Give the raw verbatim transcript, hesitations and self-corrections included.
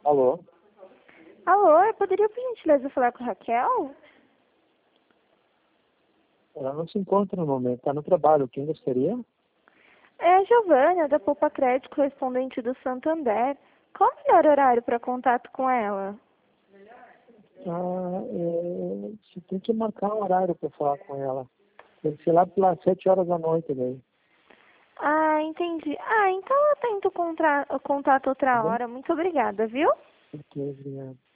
Alô? Alô, eu poderia, por gentileza, falar com a Raquel? Ela não se encontra no momento, está no trabalho. Quem gostaria? É a Giovana, da Poupa Crédito, correspondente do Santander. Qual o melhor horário para contato com ela? Ah, é, você tem que marcar um horário para falar com ela. Tem que ser lá pelas sete horas da noite daí. Ah, entendi. Ah, então eu tento contra... o contato Tá outra bom? hora. Muito obrigada, viu? Ok, obrigado.